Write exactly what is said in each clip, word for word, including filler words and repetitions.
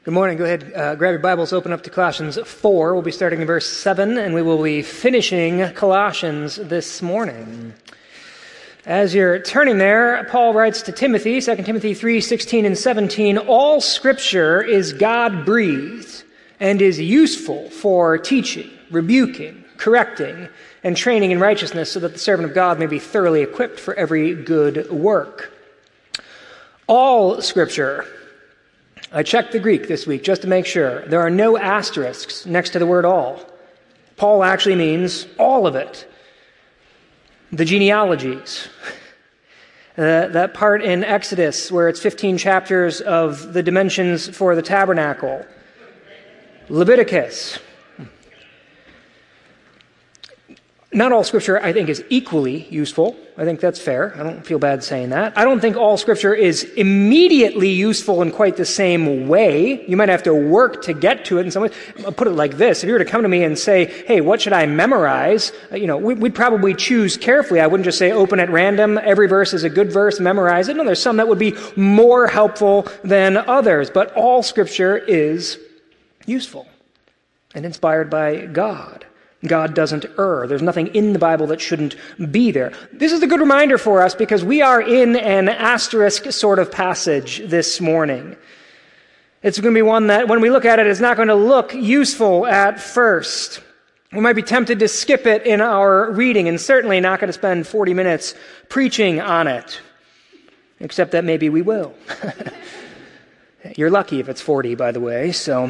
Good morning. Go ahead, uh, grab your Bibles, open up to Colossians four. We'll be starting in verse seven, and we will be finishing Colossians this morning. As you're turning there, Paul writes to Timothy, Second Timothy three, sixteen and seventeen, all Scripture is God-breathed and is useful for teaching, rebuking, correcting, and training in righteousness, so that the servant of God may be thoroughly equipped for every good work. All Scripture. I checked the Greek this week just to make sure. There are no asterisks next to the word all. Paul actually means all of it. The genealogies. Uh, that part in Exodus where it's fifteen chapters of the dimensions for the tabernacle. Leviticus. Not all Scripture, I think, is equally useful. I think that's fair. I don't feel bad saying that. I don't think all Scripture is immediately useful in quite the same way. You might have to work to get to it in some way. I'll put it like this. If you were to come to me and say, hey, what should I memorize? You know, we'd probably choose carefully. I wouldn't just say open at random. Every verse is a good verse. Memorize it. No, there's some that would be more helpful than others. But all Scripture is useful and inspired by God. God doesn't err. There's nothing in the Bible that shouldn't be there. This is a good reminder for us because we are in an asterisk sort of passage this morning. It's going to be one that, when we look at it, is not going to look useful at first. We might be tempted to skip it in our reading, and certainly not going to spend forty minutes preaching on it. Except that maybe we will. You're lucky if it's forty, by the way, so...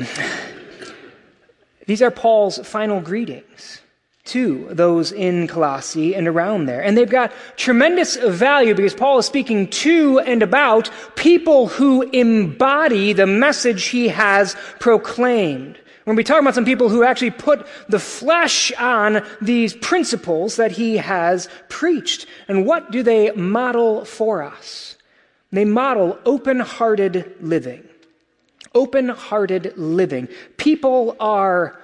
These are Paul's final greetings to those in Colossae and around there. And they've got tremendous value because Paul is speaking to and about people who embody the message he has proclaimed. We're going to be talking about some people who actually put the flesh on these principles that he has preached. And what do they model for us? They model open-hearted living. Open-hearted living. People are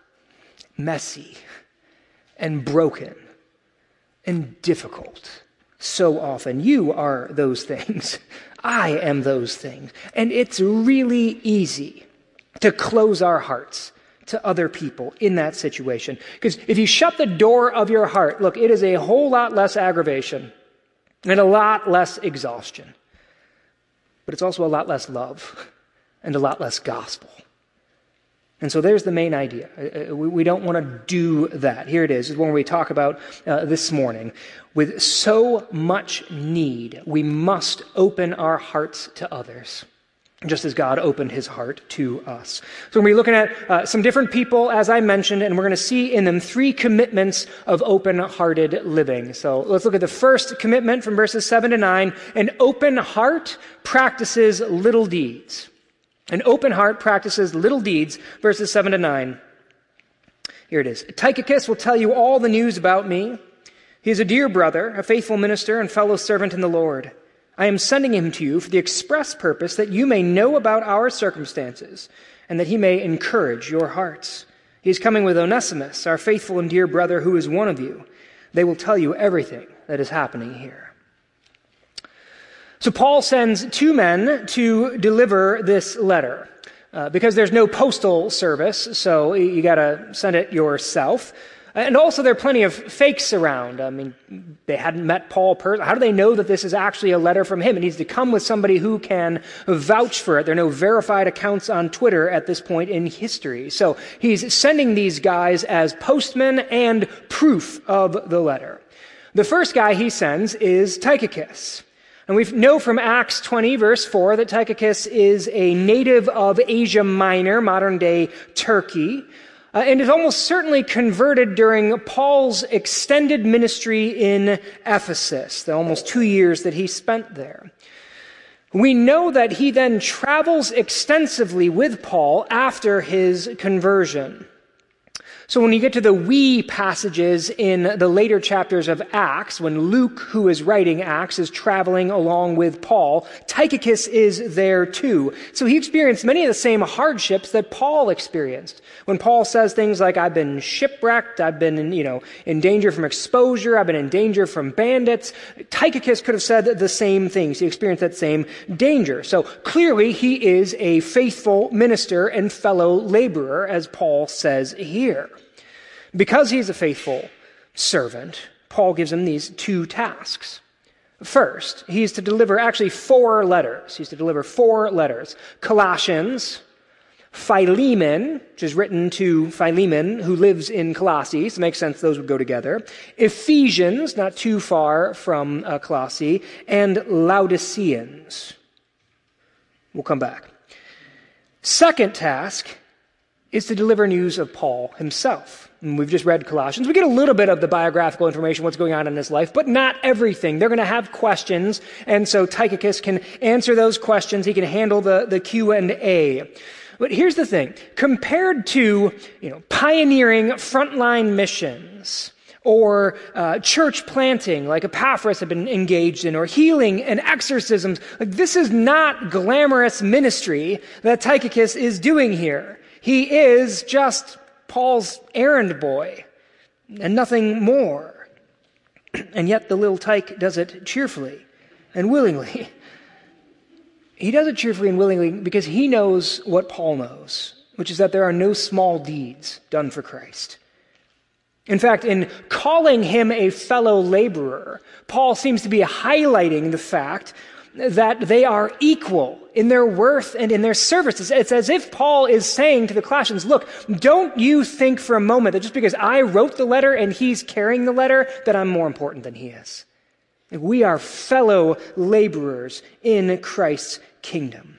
messy and broken and difficult so often. You are those things. I am those things. And it's really easy to close our hearts to other people in that situation. Because if you shut the door of your heart, look, it is a whole lot less aggravation and a lot less exhaustion. But it's also a lot less love. And a lot less gospel. And so there's the main idea. We don't want to do that. Here it is. This is one we talk about uh, this morning. With so much need, we must open our hearts to others, just as God opened his heart to us. So we're going to be looking at uh, some different people, as I mentioned, and we're going to see in them three commitments of open-hearted living. So let's look at the first commitment from verses seven to nine. An open heart practices little deeds. An open heart practices little deeds, verses seven to nine. Here it is. Tychicus will tell you all the news about me. He is a dear brother, a faithful minister, and fellow servant in the Lord. I am sending him to you for the express purpose that you may know about our circumstances, and that he may encourage your hearts. He is coming with Onesimus, our faithful and dear brother, who is one of you. They will tell you everything that is happening here. So Paul sends two men to deliver this letter uh, because there's no postal service, so you got to send it yourself. And also there are plenty of fakes around. I mean, they hadn't met Paul personally. How do they know that this is actually a letter from him? It needs to come with somebody who can vouch for it. There are no verified accounts on Twitter at this point in history. So he's sending these guys as postmen and proof of the letter. The first guy he sends is Tychicus. And we know from Acts twenty, verse four, that Tychicus is a native of Asia Minor, modern-day Turkey, uh, and is almost certainly converted during Paul's extended ministry in Ephesus, the almost two years that he spent there. We know that he then travels extensively with Paul after his conversion. So when you get to the we passages in the later chapters of Acts, when Luke, who is writing Acts, is traveling along with Paul, Tychicus is there too. So he experienced many of the same hardships that Paul experienced. When Paul says things like, I've been shipwrecked, I've been in, you know, in danger from exposure, I've been in danger from bandits, Tychicus could have said the same things. He experienced that same danger. So clearly he is a faithful minister and fellow laborer, as Paul says here. Because he's a faithful servant, Paul gives him these two tasks. First, he's to deliver actually four letters. He's to deliver four letters. Colossians, Philemon, which is written to Philemon, who lives in Colossae, so it makes sense those would go together. Ephesians, not too far from uh, Colossae, and Laodiceans. We'll come back. Second task is to deliver news of Paul himself. And we've just read Colossians. We get a little bit of the biographical information, what's going on in his life, but not everything. They're going to have questions, and so Tychicus can answer those questions. He can handle the, the Q and A. But here's the thing. Compared to, you know, pioneering frontline missions, or uh, church planting like Epaphras had been engaged in, or healing and exorcisms, like this is not glamorous ministry that Tychicus is doing here. He is just Paul's errand boy and nothing more. And yet the little tyke does it cheerfully and willingly. He does it cheerfully and willingly because he knows what Paul knows, which is that there are no small deeds done for Christ. In fact, in calling him a fellow laborer, Paul seems to be highlighting the fact that they are equal in their worth and in their services. It's as if Paul is saying to the Colossians, look, don't you think for a moment that just because I wrote the letter and he's carrying the letter, that I'm more important than he is. We are fellow laborers in Christ's kingdom.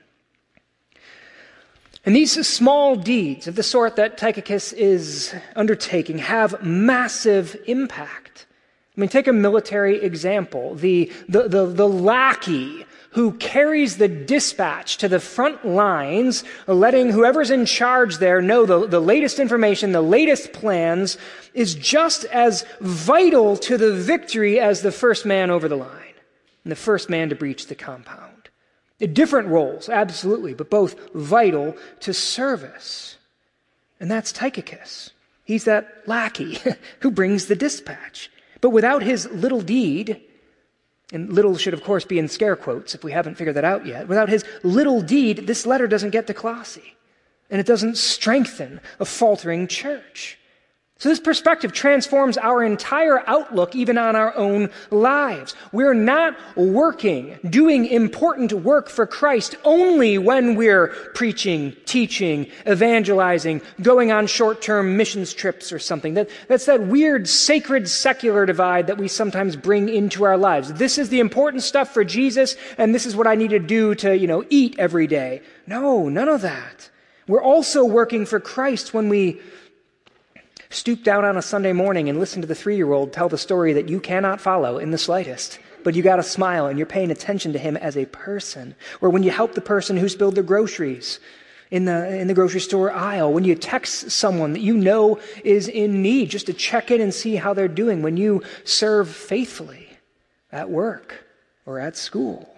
And these small deeds of the sort that Tychicus is undertaking have massive impact. I mean, take a military example. The, the, the, the lackey who carries the dispatch to the front lines, letting whoever's in charge there know the, the latest information, the latest plans, is just as vital to the victory as the first man over the line and the first man to breach the compound. Different roles, absolutely, but both vital to service. And that's Tychicus. He's that lackey who brings the dispatch. But without his little deed, and little should of course be in scare quotes if we haven't figured that out yet, without his little deed, this letter doesn't get to Colossae. And it doesn't strengthen a faltering church. So this perspective transforms our entire outlook even on our own lives. We're not working, doing important work for Christ only when we're preaching, teaching, evangelizing, going on short-term missions trips or something. That, that's that weird sacred secular divide that we sometimes bring into our lives. This is the important stuff for Jesus, and this is what I need to do to, you know, eat every day. No, none of that. We're also working for Christ when we stoop down on a Sunday morning and listen to the three-year-old tell the story that you cannot follow in the slightest, but you got to smile and you're paying attention to him as a person. Or when you help the person who spilled their groceries in the in the grocery store aisle, when you text someone that you know is in need just to check in and see how they're doing, when you serve faithfully at work or at school.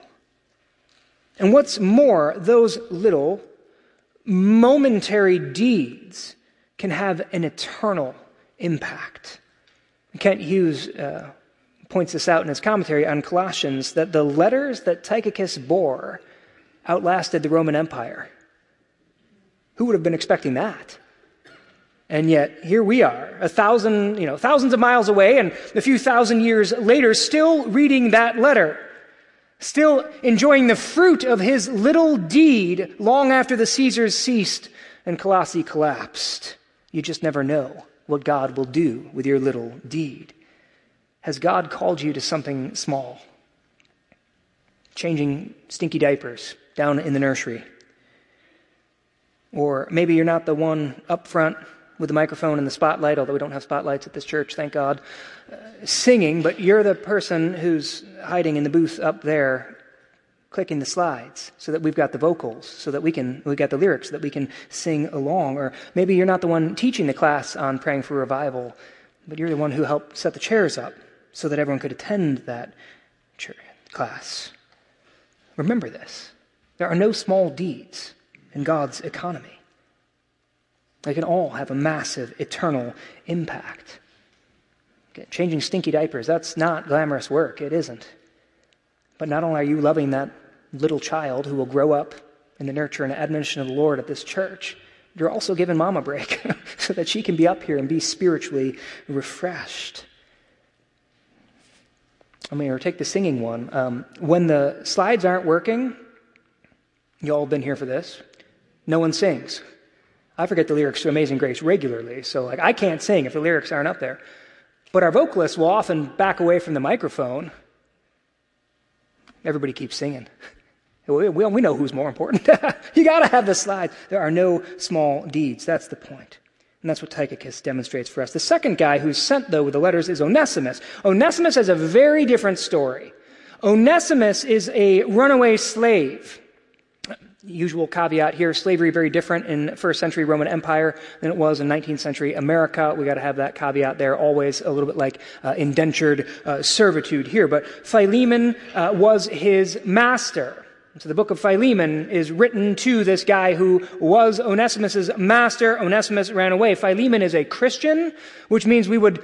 And what's more, those little momentary deeds can have an eternal impact. Kent Hughes uh, points this out in his commentary on Colossians, that the letters that Tychicus bore outlasted the Roman Empire. Who would have been expecting that? And yet, here we are, a thousand, you know, thousands of miles away, and a few thousand years later, still reading that letter, still enjoying the fruit of his little deed long after the Caesars ceased and Colossae collapsed. You just never know what God will do with your little deed. Has God called you to something small? Changing stinky diapers down in the nursery. Or maybe you're not the one up front with the microphone and the spotlight, although we don't have spotlights at this church, thank God, uh, singing, but you're the person who's hiding in the booth up there, clicking the slides so that we've got the vocals, so that we can, we got the lyrics, so that we can sing along. Or maybe you're not the one teaching the class on praying for revival, but you're the one who helped set the chairs up so that everyone could attend that church class. Remember this. There are no small deeds in God's economy. They can all have a massive, eternal impact. Okay, changing stinky diapers, that's not glamorous work. It isn't. But not only are you loving that little child who will grow up in the nurture and admonition of the Lord at this church, you're also giving mom a break so that she can be up here and be spiritually refreshed. I mean, or take the singing one. Um, when the slides aren't working, you all have been here for this, no one sings. I forget the lyrics to Amazing Grace regularly, so like I can't sing if the lyrics aren't up there. But our vocalists will often back away from the microphone. Everybody keeps singing. We, we, we know who's more important. You got to have the slides. There are no small deeds. That's the point. And that's what Tychicus demonstrates for us. The second guy who's sent, though, with the letters is Onesimus. Onesimus has a very different story. Onesimus is a runaway slave. Usual caveat here, slavery very different in first century Roman Empire than it was in nineteenth century America. We got to have that caveat there, always a little bit like uh, indentured uh, servitude here. But Philemon uh, was his master. So the book of Philemon is written to this guy who was Onesimus's master. Onesimus ran away. Philemon is a Christian, which means we would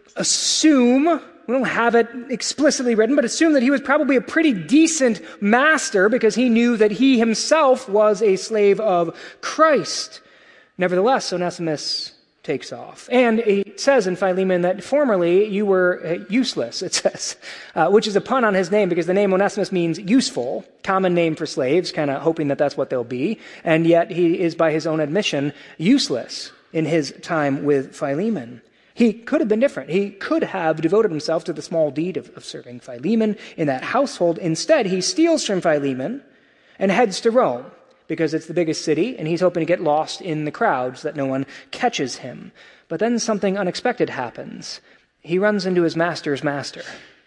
assume, we don't have it explicitly written, but assume that he was probably a pretty decent master because he knew that he himself was a slave of Christ. Nevertheless, Onesimus takes off. And it says in Philemon that formerly you were useless, it says, uh, which is a pun on his name because the name Onesimus means useful, common name for slaves, kind of hoping that that's what they'll be. And yet he is, by his own admission, useless in his time with Philemon. He could have been different. He could have devoted himself to the small deed of, of serving Philemon in that household. Instead, he steals from Philemon and heads to Rome because it's the biggest city, and he's hoping to get lost in the crowd so that no one catches him. But then something unexpected happens. He runs into his master's master.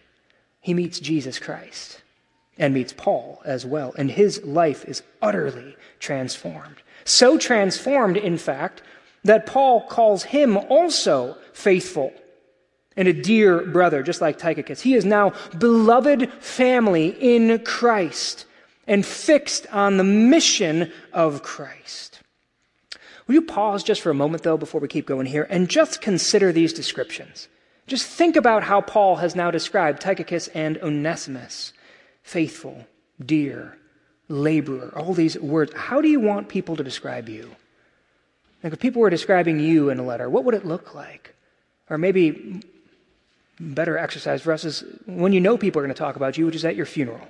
He meets Jesus Christ and meets Paul as well, and his life is utterly transformed. So transformed, in fact, that Paul calls him also faithful and a dear brother, just like Tychicus. He is now beloved family in Christ and fixed on the mission of Christ. Will you pause just for a moment, though, before we keep going here, and just consider these descriptions? Just think about how Paul has now described Tychicus and Onesimus. Faithful, dear, laborer, all these words. How do you want people to describe you? Like if people were describing you in a letter, what would it look like? Or maybe better exercise for us is when you know people are going to talk about you, which is at your funeral.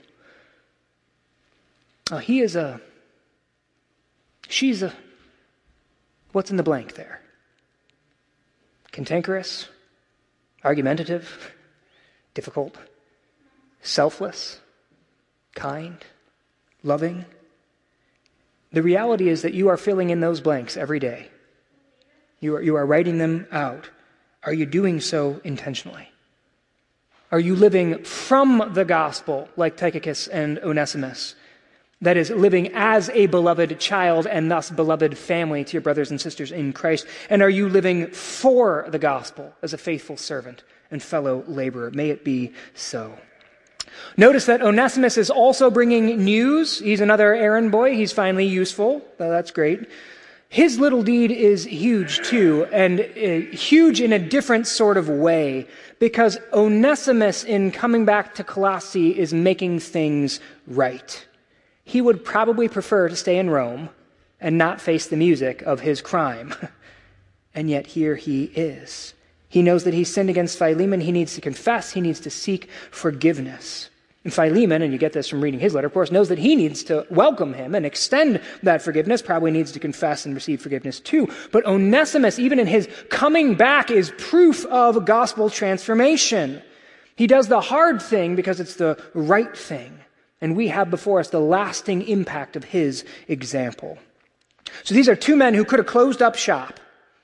Uh, he is a, she's a, what's in the blank there? Cantankerous, argumentative, difficult, selfless, kind, loving. The reality is that you are filling in those blanks every day. You are, you are writing them out. Are you doing so intentionally? Are you living from the gospel like Tychicus and Onesimus? That is, living as a beloved child and thus beloved family to your brothers and sisters in Christ. And are you living for the gospel as a faithful servant and fellow laborer? May it be so. Notice that Onesimus is also bringing news. He's another errand boy. He's finally useful. Well, that's great. His little deed is huge too, and uh, huge in a different sort of way, because Onesimus, in coming back to Colossae, is making things right. He would probably prefer to stay in Rome and not face the music of his crime. And yet here he is. He knows that he's sinned against Philemon. He needs to confess. He needs to seek forgiveness. And Philemon, and you get this from reading his letter, of course, knows that he needs to welcome him and extend that forgiveness, probably needs to confess and receive forgiveness too. But Onesimus, even in his coming back, is proof of gospel transformation. He does the hard thing because it's the right thing. And we have before us the lasting impact of his example. So these are two men who could have closed up shop.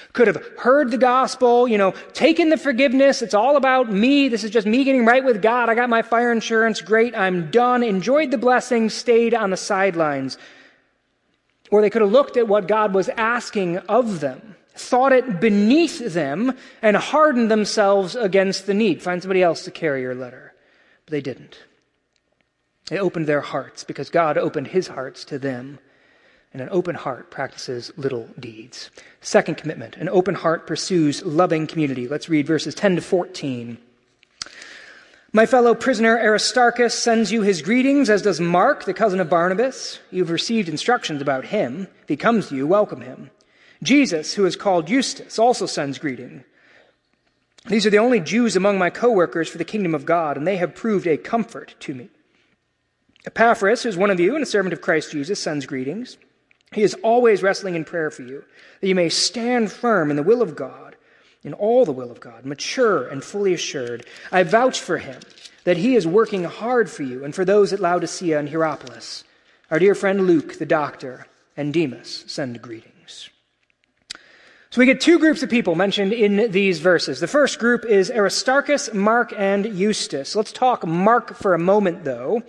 could have heard the gospel, you know, taken the forgiveness. It's all about me. This is just me getting right with God. I got my fire insurance. Great. I'm done. Enjoyed the blessing. Stayed on the sidelines. Or they could have looked at what God was asking of them, thought it beneath them, and hardened themselves against the need. Find somebody else to carry your letter. But they didn't. They opened their hearts because God opened his hearts to them. And an open heart practices little deeds. Second commitment, an open heart pursues loving community. Let's read verses ten to fourteen. My fellow prisoner Aristarchus sends you his greetings, as does Mark, the cousin of Barnabas. You've received instructions about him. If he comes to you, welcome him. Jesus, who is called Eustace, also sends greeting. These are the only Jews among my co-workers for the kingdom of God, and they have proved a comfort to me. Epaphras, who is one of you and a servant of Christ Jesus, sends greetings. He is always wrestling in prayer for you, that you may stand firm in the will of God, in all the will of God, mature and fully assured. I vouch for him that he is working hard for you and for those at Laodicea and Hierapolis. Our dear friend Luke, the doctor, and Demas send greetings. So we get two groups of people mentioned in these verses. The first group is Aristarchus, Mark, and Eustace. Let's talk Mark for a moment, though.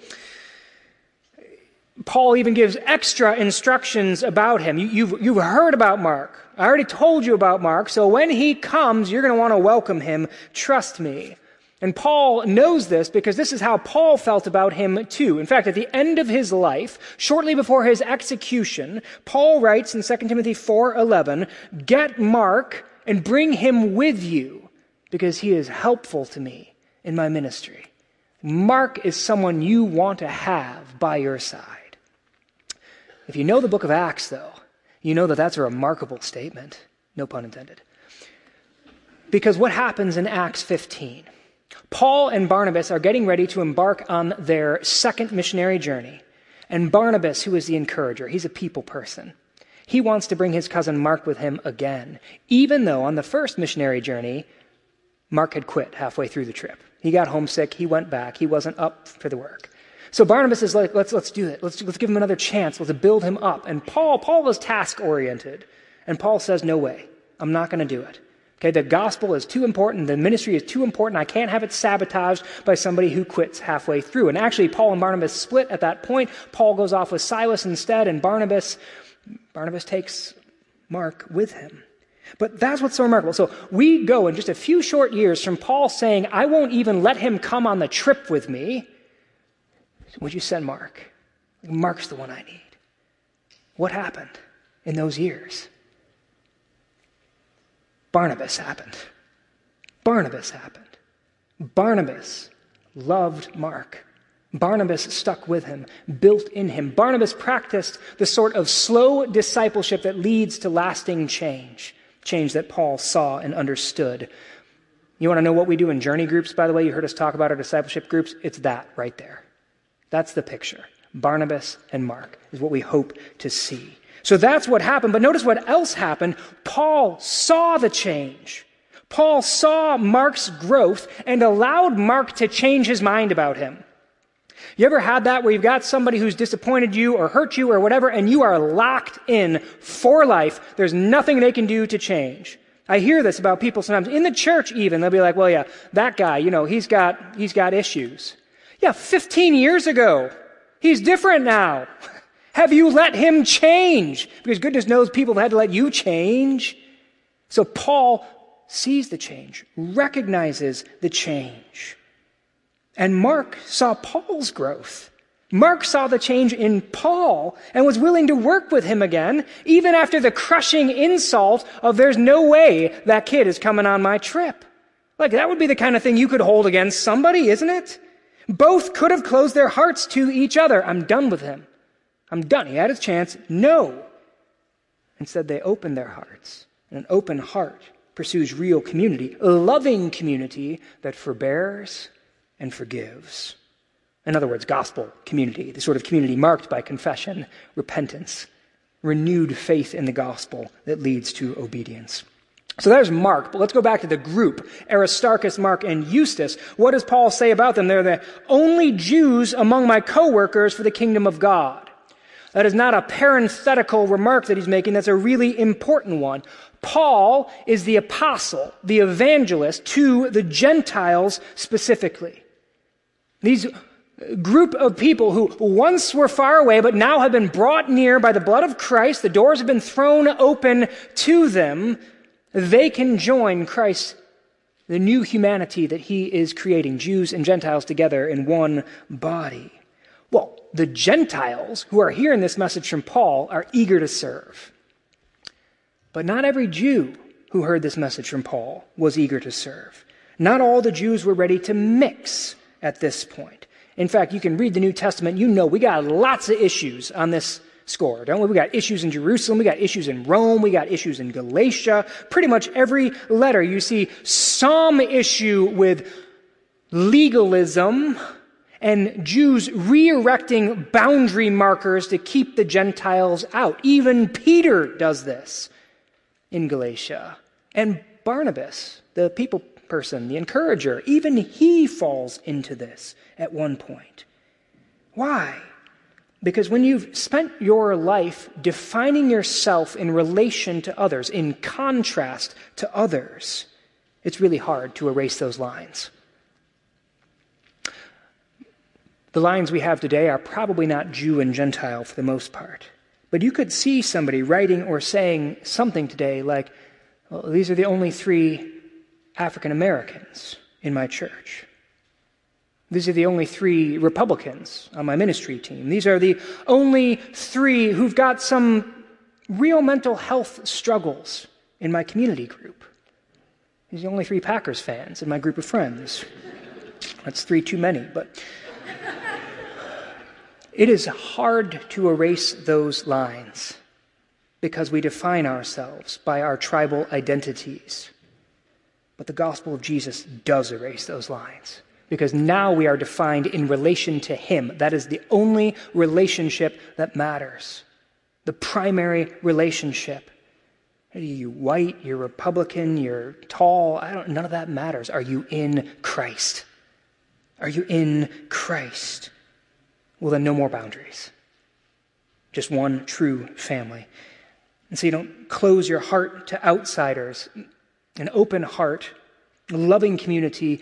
Paul even gives extra instructions about him. You, you've, you've heard about Mark. I already told you about Mark, so when he comes, you're going to want to welcome him. Trust me. And Paul knows this because this is how Paul felt about him too. In fact, at the end of his life, shortly before his execution, Paul writes in Second Timothy four eleven, get Mark and bring him with you because he is helpful to me in my ministry. Mark is someone you want to have by your side. If you know the book of Acts, though, you know that that's a remarkable statement. No pun intended. Because what happens in Acts fifteen? Paul and Barnabas are getting ready to embark on their second missionary journey. And Barnabas, who is the encourager, he's a people person. He wants to bring his cousin Mark with him again, even though on the first missionary journey, Mark had quit halfway through the trip. He got homesick. He went back. He wasn't up for the work. So Barnabas is like, let's let's do it. Let's let's give him another chance. Let's build him up. And Paul, Paul was task-oriented. And Paul says, no way. I'm not going to do it. Okay, the gospel is too important. The ministry is too important. I can't have it sabotaged by somebody who quits halfway through. And actually, Paul and Barnabas split at that point. Paul goes off with Silas instead, and Barnabas, Barnabas takes Mark with him. But that's what's so remarkable. So we go in just a few short years from Paul saying, I won't even let him come on the trip with me. Would you send Mark? Mark's the one I need. What happened in those years? Barnabas happened. Barnabas happened. Barnabas loved Mark. Barnabas stuck with him, built in him. Barnabas practiced the sort of slow discipleship that leads to lasting change, change that Paul saw and understood. You want to know what we do in journey groups, by the way? You heard us talk about our discipleship groups. It's that right there. That's the picture. Barnabas and Mark is what we hope to see. So that's what happened. But notice what else happened. Paul saw the change. Paul saw Mark's growth and allowed Mark to change his mind about him. You ever had that where you've got somebody who's disappointed you or hurt you or whatever, and you are locked in for life? There's nothing they can do to change. I hear this about people sometimes in the church even. They'll be like, well, yeah, that guy, you know, he's got, he's got issues. Yeah, fifteen years ago. He's different now. Have you let him change? Because goodness knows people had to let you change. So Paul sees the change, recognizes the change. And Mark saw Paul's growth. Mark saw the change in Paul and was willing to work with him again, even after the crushing insult of there's no way that kid is coming on my trip. Like, that would be the kind of thing you could hold against somebody, isn't it? Both could have closed their hearts to each other. I'm done with him. I'm done. He had his chance. No. Instead, they opened their hearts. And an open heart pursues real community, a loving community that forbears and forgives. In other words, gospel community, the sort of community marked by confession, repentance, renewed faith in the gospel that leads to obedience. So there's Mark, but let's go back to the group, Aristarchus, Mark, and Eustace. What does Paul say about them? They're the only Jews among my co-workers for the kingdom of God. That is not a parenthetical remark that he's making. That's a really important one. Paul is the apostle, the evangelist to the Gentiles specifically. These group of people who once were far away but now have been brought near by the blood of Christ, the doors have been thrown open to them, they can join Christ, the new humanity that he is creating, Jews and Gentiles together in one body. Well, the Gentiles who are hearing this message from Paul are eager to serve. But not every Jew who heard this message from Paul was eager to serve. Not all the Jews were ready to mix at this point. In fact, you can read the New Testament, you know we got lots of issues on this score, don't we? We got issues in Jerusalem, we got issues in Rome, we got issues in Galatia. Pretty much every letter you see some issue with legalism and Jews re-erecting boundary markers to keep the Gentiles out. Even Peter does this in Galatia. And Barnabas, the people person, the encourager, even he falls into this at one point. Why? Because when you've spent your life defining yourself in relation to others, in contrast to others, it's really hard to erase those lines. The lines we have today are probably not Jew and Gentile for the most part. But you could see somebody writing or saying something today like, well, these are the only three African Americans in my church. These are the only three Republicans on my ministry team. These are the only three who've got some real mental health struggles in my community group. These are the only three Packers fans in my group of friends. That's three too many, but it is hard to erase those lines because we define ourselves by our tribal identities. But the gospel of Jesus does erase those lines because now we are defined in relation to him. That is the only relationship that matters. The primary relationship. Are you white? You're Republican? You're tall? I don't. None of that matters. Are you in Christ? Are you in Christ? Well, then no more boundaries. Just one true family. And so you don't close your heart to outsiders. An open heart, a loving community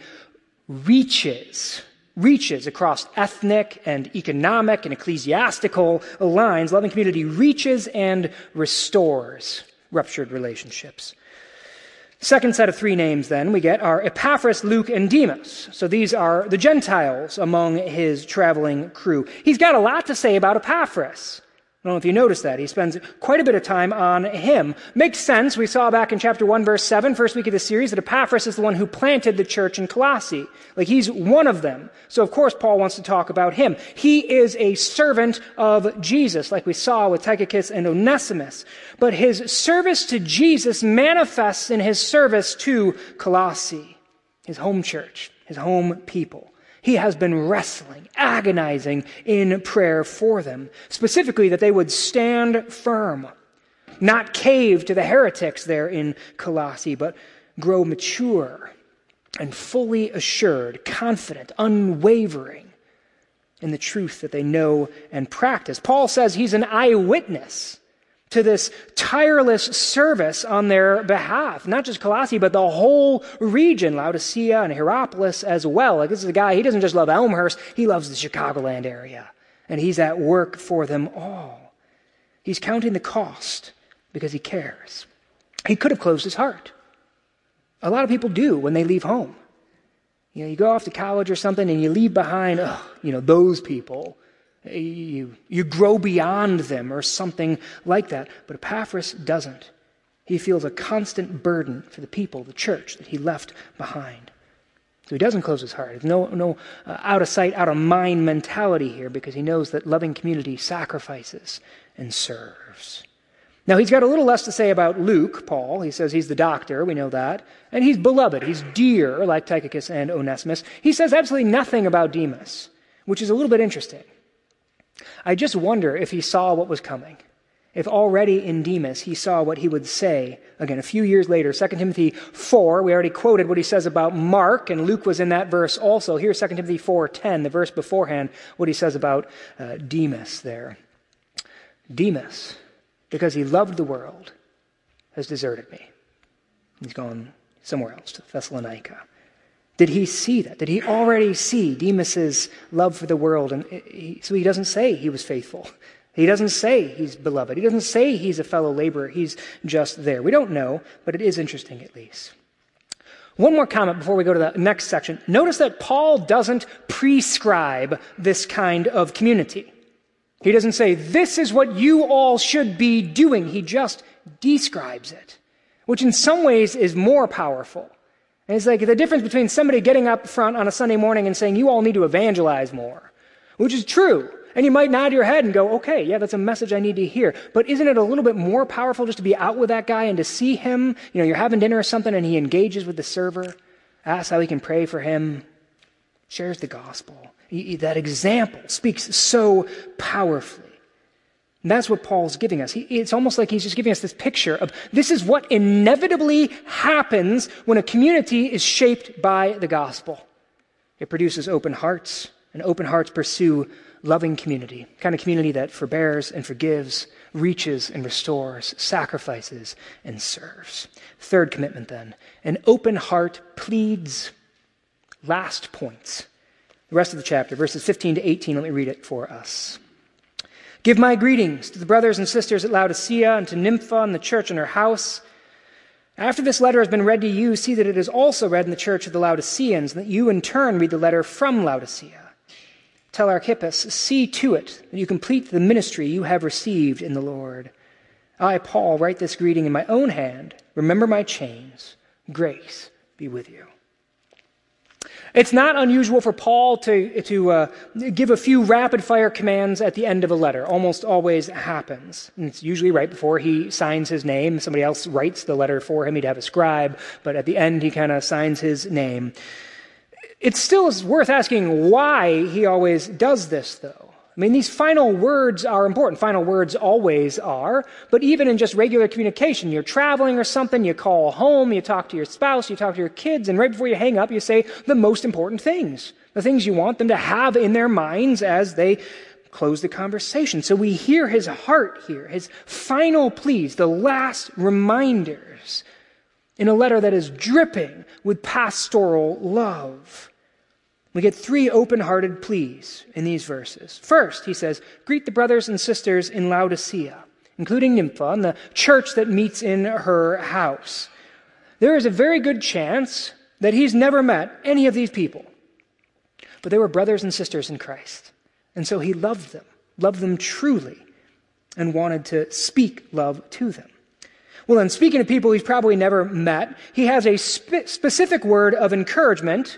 reaches, reaches across ethnic and economic and ecclesiastical lines. Loving community reaches and restores ruptured relationships. Second set of three names then we get are Epaphras, Luke, and Demas. So these are the Gentiles among his traveling crew. He's got a lot to say about Epaphras. I don't know if you noticed that. He spends quite a bit of time on him. Makes sense. We saw back in chapter one, verse seven, first week of the series, that Epaphras is the one who planted the church in Colossae. Like he's one of them. So of course Paul wants to talk about him. He is a servant of Jesus, like we saw with Tychicus and Onesimus. But his service to Jesus manifests in his service to Colossae, his home church, his home people. He has been wrestling, agonizing in prayer for them, specifically that they would stand firm, not cave to the heretics there in Colossae, but grow mature and fully assured, confident, unwavering in the truth that they know and practice. Paul says he's an eyewitness to this tireless service on their behalf. Not just Colossae, but the whole region, Laodicea and Hierapolis as well. Like this is a guy, he doesn't just love Elmhurst, he loves the Chicagoland area. And he's at work for them all. He's counting the cost because he cares. He could have closed his heart. A lot of people do when they leave home. You know, you go off to college or something and you leave behind, oh, you know, those people. You, you grow beyond them or something like that. But Epaphras doesn't. He feels a constant burden for the people, the church that he left behind. So he doesn't close his heart. There's no, no uh, out of sight, out of mind mentality here because he knows that loving community sacrifices and serves. Now he's got a little less to say about Luke, Paul. He says he's the doctor, we know that. And he's beloved, he's dear, like Tychicus and Onesimus. He says absolutely nothing about Demas, which is a little bit interesting. I just wonder if he saw what was coming. If already in Demas he saw what he would say, again, a few years later, Second Timothy four, we already quoted what he says about Mark, and Luke was in that verse also. Here's Second Timothy four ten, the verse beforehand, what he says about uh, Demas there. Demas, because he loved the world, has deserted me. He's gone somewhere else, to Thessalonica. Did he see that? Did he already see Demas's love for the world? And he, so he doesn't say he was faithful. He doesn't say he's beloved. He doesn't say he's a fellow laborer. He's just there. We don't know, but it is interesting at least. One more comment before we go to the next section. Notice that Paul doesn't prescribe this kind of community. He doesn't say, this is what you all should be doing. He just describes it, which in some ways is more powerful. And it's like the difference between somebody getting up front on a Sunday morning and saying, you all need to evangelize more, which is true. And you might nod your head and go, okay, yeah, that's a message I need to hear. But isn't it a little bit more powerful just to be out with that guy and to see him, you know, you're having dinner or something and he engages with the server, asks how he can pray for him, shares the gospel. He, that example speaks so powerfully. And that's what Paul's giving us. He, it's almost like he's just giving us this picture of this is what inevitably happens when a community is shaped by the gospel. It produces open hearts, and open hearts pursue loving community, kind of community that forbears and forgives, reaches and restores, sacrifices and serves. Third commitment then, an open heart pleads last points. The rest of the chapter, verses fifteen to eighteen, let me read it for us. Give my greetings to the brothers and sisters at Laodicea and to Nympha and the church in her house. After this letter has been read to you, see that it is also read in the church of the Laodiceans, and that you in turn read the letter from Laodicea. Tell Archippus, see to it that you complete the ministry you have received in the Lord. I, Paul, write this greeting in my own hand. Remember my chains. Grace be with you. It's not unusual for Paul to, to uh, give a few rapid-fire commands at the end of a letter. Almost always happens. And it's usually right before he signs his name. Somebody else writes the letter for him. He'd have a scribe. But at the end, he kind of signs his name. It still is worth asking why he always does this, though. I mean, these final words are important. Final words always are. But even in just regular communication, you're traveling or something, you call home, you talk to your spouse, you talk to your kids, and right before you hang up, you say the most important things, the things you want them to have in their minds as they close the conversation. So we hear his heart here, his final pleas, the last reminders in a letter that is dripping with pastoral love. We get three open-hearted pleas in these verses. First, he says, greet the brothers and sisters in Laodicea, including Nympha and the church that meets in her house. There is a very good chance that he's never met any of these people, but they were brothers and sisters in Christ. And so he loved them, loved them truly, and wanted to speak love to them. Well, then, speaking of people he's probably never met, he has a spe- specific word of encouragement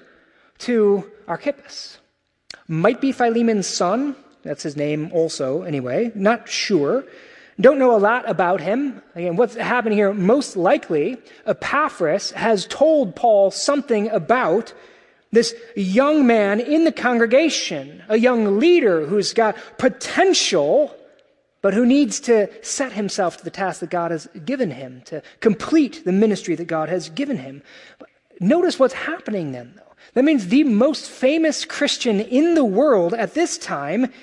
to Archippus. Might be Philemon's son. That's his name also, anyway. Not sure. Don't know a lot about him. Again, what's happening here, most likely, Epaphras has told Paul something about this young man in the congregation, a young leader who's got potential, but who needs to set himself to the task that God has given him, to complete the ministry that God has given him. But notice what's happening then, though. That means the most famous Christian in the world at this time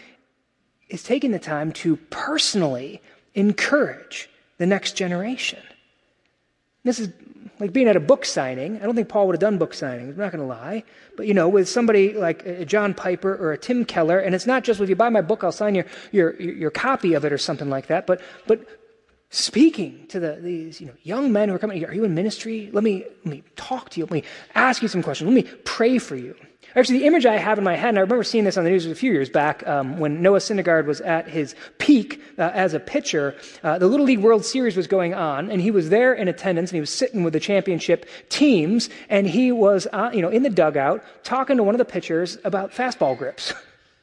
is taking the time to personally encourage the next generation. This is like being at a book signing. I don't think Paul would have done book signings, I'm not going to lie. But, you know, with somebody like a John Piper or a Tim Keller, and it's not just, well, if you buy my book, I'll sign your, your, your copy of it or something like that, but, but speaking to the, these you know, young men who are coming, are you in ministry? Let me, let me talk to you. Let me ask you some questions. Let me pray for you. Actually, the image I have in my head, and I remember seeing this on the news a few years back um, when Noah Syndergaard was at his peak uh, as a pitcher. Uh, the Little League World Series was going on, and he was there in attendance, and he was sitting with the championship teams, and he was uh, you know, in the dugout talking to one of the pitchers about fastball grips.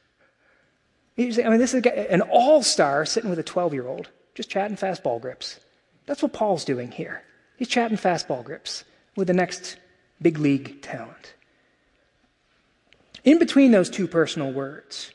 I mean, this is an all-star sitting with a twelve-year-old. Just chatting fastball grips. That's what Paul's doing here. He's chatting fastball grips with the next big league talent. In between those two personal words,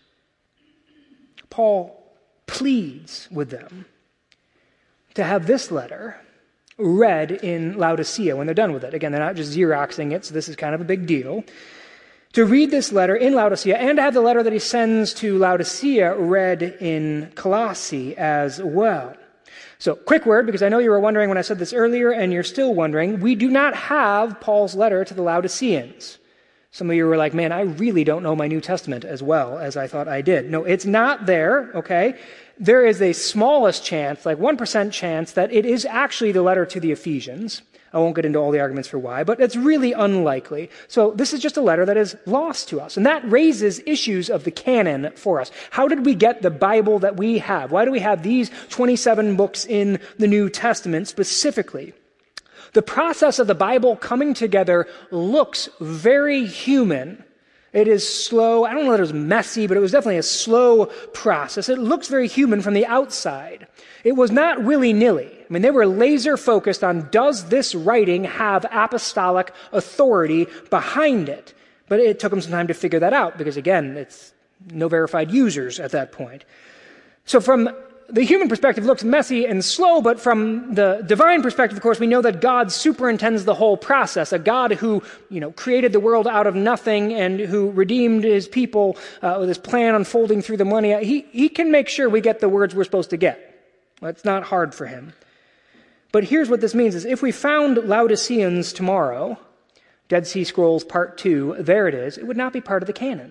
Paul pleads with them to have this letter read in Laodicea when they're done with it. Again, they're not just Xeroxing it, so this is kind of a big deal. to read this letter in Laodicea and to have the letter that he sends to Laodicea read in Colossae as well. So, quick word, because I know you were wondering when I said this earlier, and you're still wondering, we do not have Paul's letter to the Laodiceans. Some of you were like, man, I really don't know my New Testament as well as I thought I did. No, it's not there, okay? There is a smallest chance, like one percent chance, that it is actually the letter to the Ephesians. I won't get into all the arguments for why, but it's really unlikely. So this is just a letter that is lost to us. And that raises issues of the canon for us. How did we get the Bible that we have? Why do we have these twenty-seven books in the New Testament specifically? The process of the Bible coming together looks very human. It is slow. I don't know that it was messy, but it was definitely a slow process. It looks very human from the outside. It was not willy-nilly. I mean, they were laser focused on, does this writing have apostolic authority behind it? But it took them some time to figure that out because, again, it's no verified users at that point. So from the human perspective, it looks messy and slow, but from the divine perspective, of course, we know that God superintends the whole process. A God who, you know, created the world out of nothing and who redeemed his people uh, with his plan unfolding through the millennia, he, he can make sure we get the words we're supposed to get. It's not hard for him. But here's what this means is if we found Laodiceans tomorrow, Dead Sea Scrolls Part two, there it is, it would not be part of the canon.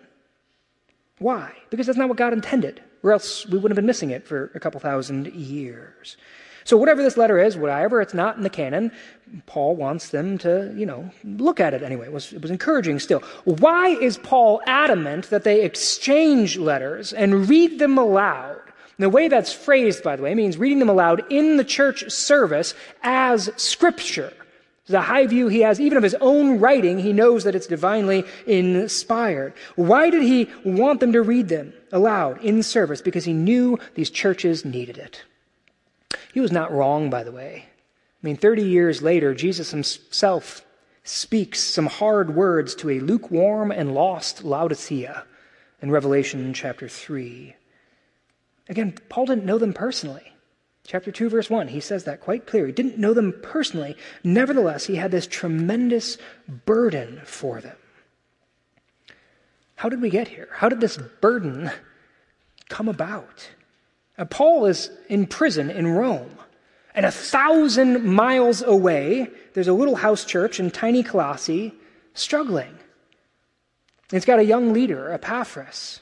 Why? Because that's not what God intended, or else we wouldn't have been missing it for a couple thousand years. So whatever this letter is, whatever it's not in the canon, Paul wants them to, you know, look at it anyway. It was, it was encouraging still. Why is Paul adamant that they exchange letters and read them aloud? And the way that's phrased, by the way, means reading them aloud in the church service as Scripture. The high view he has, even of his own writing, he knows that it's divinely inspired. Why did he want them to read them aloud in service? Because he knew these churches needed it. He was not wrong, by the way. I mean, thirty years later, Jesus himself speaks some hard words to a lukewarm and lost Laodicea in Revelation chapter three. Again, Paul didn't know them personally. Chapter two, verse one, he says that quite clear. He didn't know them personally. Nevertheless, he had this tremendous burden for them. How did we get here? How did this burden come about? Now, Paul is in prison in Rome. And a thousand miles away, there's a little house church in tiny Colossae struggling. It's got a young leader, Epaphras,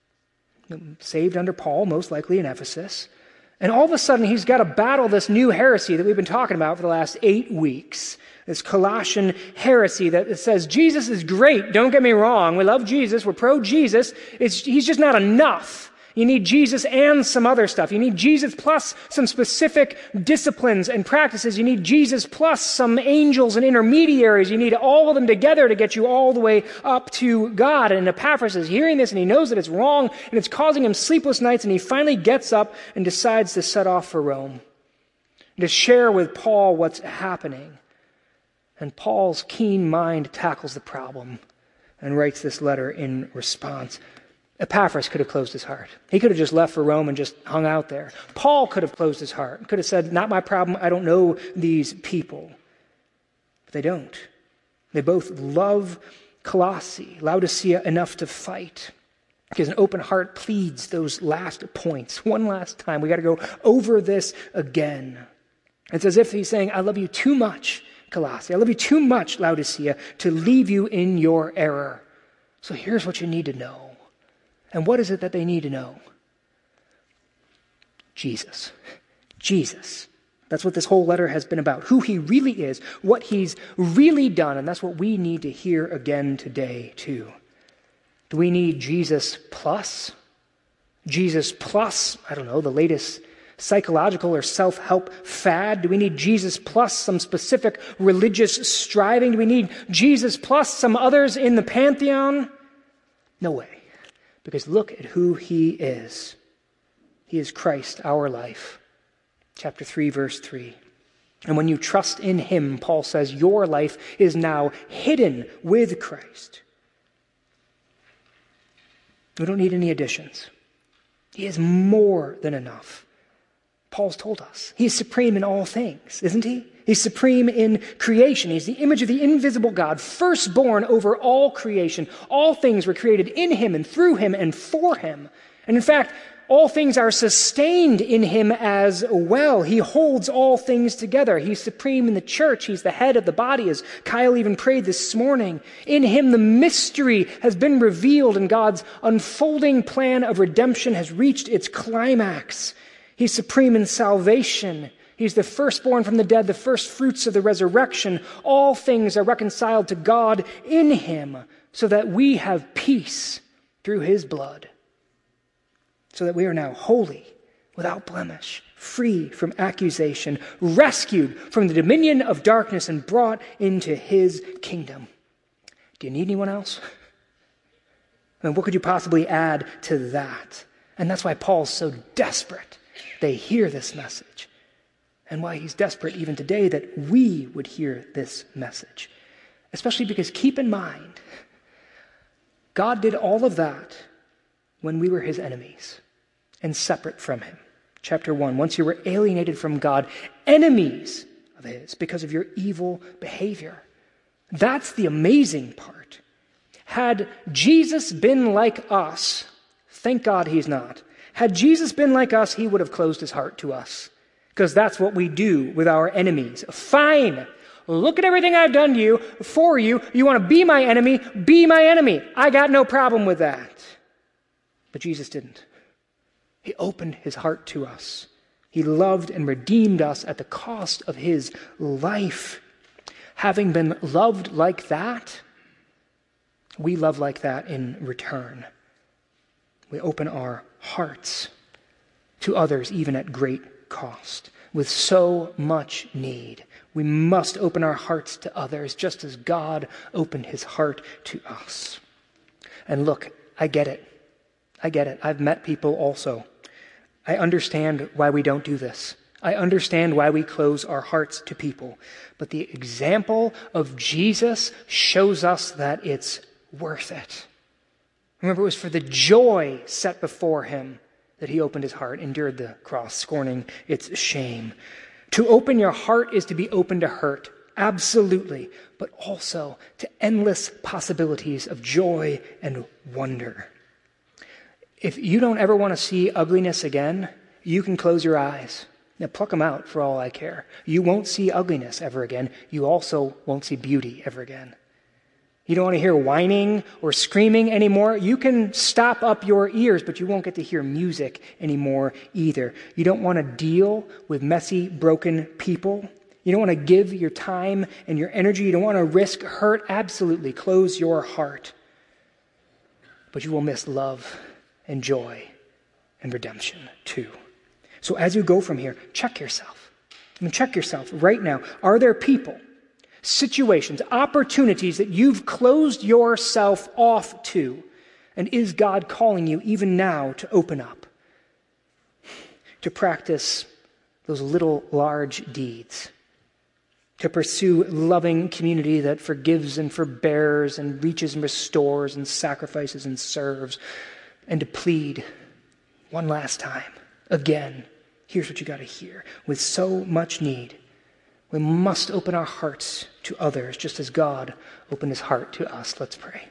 saved under Paul, most likely in Ephesus. And all of a sudden, he's got to battle this new heresy that we've been talking about for the last eight weeks. This Colossian heresy that says, Jesus is great, don't get me wrong. We love Jesus, we're pro-Jesus. It's, he's just not enough. You need Jesus and some other stuff. You need Jesus plus some specific disciplines and practices. You need Jesus plus some angels and intermediaries. You need all of them together to get you all the way up to God. And Epaphras is hearing this, and he knows that it's wrong, and it's causing him sleepless nights, and he finally gets up and decides to set off for Rome, to share with Paul what's happening. And Paul's keen mind tackles the problem and writes this letter in response. Epaphras could have closed his heart. He could have just left for Rome and just hung out there. Paul could have closed his heart, could have said, not my problem, I don't know these people. But they don't. They both love Colossae, Laodicea, enough to fight. Because an open heart pleads those last points. One last time, we got to go over this again. It's as if he's saying, I love you too much, Colossae. I love you too much, Laodicea, to leave you in your error. So here's what you need to know. And what is it that they need to know? Jesus. Jesus. That's what this whole letter has been about. Who he really is, what he's really done, and that's what we need to hear again today, too. Do we need Jesus plus? Jesus plus, I don't know, the latest psychological or self-help fad? Do we need Jesus plus some specific religious striving? Do we need Jesus plus some others in the pantheon? No way. Because look at who he is. He is Christ, our life. Chapter three, verse three. And when you trust in him, Paul says, your life is now hidden with Christ. We don't need any additions. He is more than enough. Paul's told us. He's supreme in all things, isn't he? He's supreme in creation. He's the image of the invisible God, firstborn over all creation. All things were created in him and through him and for him. And in fact, all things are sustained in him as well. He holds all things together. He's supreme in the church. He's the head of the body, as Kyle even prayed this morning. In him, the mystery has been revealed, and God's unfolding plan of redemption has reached its climax. He's supreme in salvation. He's the firstborn from the dead, the first fruits of the resurrection. All things are reconciled to God in him, so that we have peace through his blood. So that we are now holy, without blemish, free from accusation, rescued from the dominion of darkness and brought into his kingdom. Do you need anyone else? I mean, what could you possibly add to that? And that's why Paul's so desperate. They hear this message. And why he's desperate even today that we would hear this message. Especially because, keep in mind, God did all of that when we were his enemies and separate from him. Chapter one, once you were alienated from God, enemies of his because of your evil behavior. That's the amazing part. Had Jesus been like us, thank God he's not. Had Jesus been like us, he would have closed his heart to us. Because that's what we do with our enemies. Fine. Look at everything I've done to you, for you. You want to be my enemy? Be my enemy. I got no problem with that. But Jesus didn't. He opened his heart to us. He loved and redeemed us at the cost of his life. Having been loved like that, we love like that in return. We open our hearts to others, even at great cost, with so much need. We must open our hearts to others, just as God opened his heart to us. And look, I get it. I get it. I've met people also. I understand why we don't do this. I understand why we close our hearts to people. But the example of Jesus shows us that it's worth it. Remember, it was for the joy set before him that he opened his heart, endured the cross, scorning its shame. To open your heart is to be open to hurt, absolutely, but also to endless possibilities of joy and wonder. If you don't ever want to see ugliness again, you can close your eyes. Now pluck them out for all I care. You won't see ugliness ever again. You also won't see beauty ever again. You don't want to hear whining or screaming anymore. You can stop up your ears, but you won't get to hear music anymore either. You don't want to deal with messy, broken people. You don't want to give your time and your energy. You don't want to risk hurt. Absolutely, close your heart. But you will miss love and joy and redemption too. So as you go from here, check yourself. I mean, check yourself right now. Are there people, situations, opportunities that you've closed yourself off to? And is God calling you even now to open up, to practice those little large deeds, to pursue loving community that forgives and forbears and reaches and restores and sacrifices and serves, and to plead one last time, again, here's what you got to hear. With so much need, we must open our hearts to others, just as God opened his heart to us. Let's pray.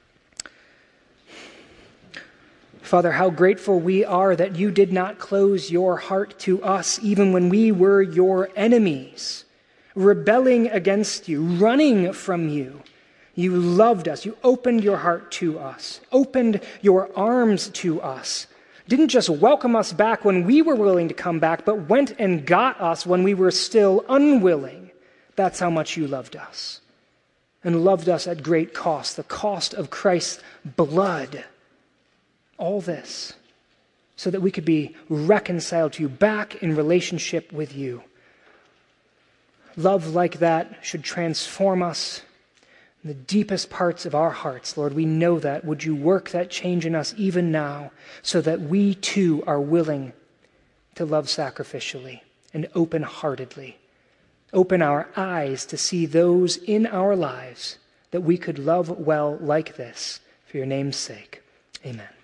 Father, how grateful we are that you did not close your heart to us even when we were your enemies, rebelling against you, running from you. You loved us. You opened your heart to us, opened your arms to us. Didn't just welcome us back when we were willing to come back, but went and got us when we were still unwilling. That's how much you loved us. And loved us at great cost, the cost of Christ's blood. All this so that we could be reconciled to you, back in relationship with you. Love like that should transform us in the deepest parts of our hearts. Lord, we know that. Would you work that change in us even now so that we too are willing to love sacrificially and open-heartedly. Open our eyes to see those in our lives that we could love well like this for your name's sake. Amen.